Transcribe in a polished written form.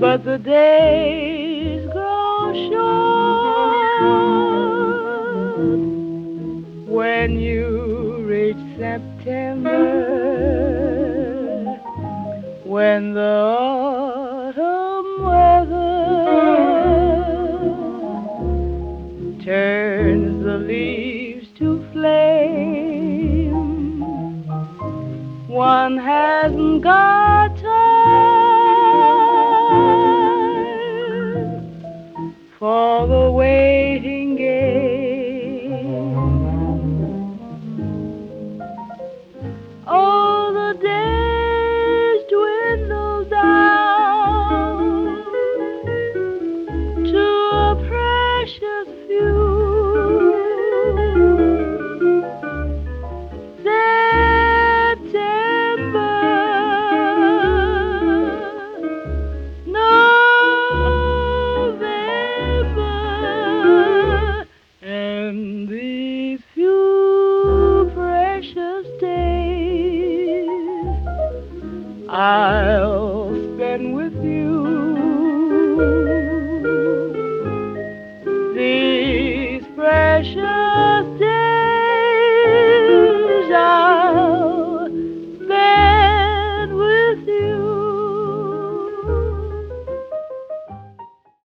but the days grow short when you reach September, when the autumn weather turns the leaves to flame. One hasn't got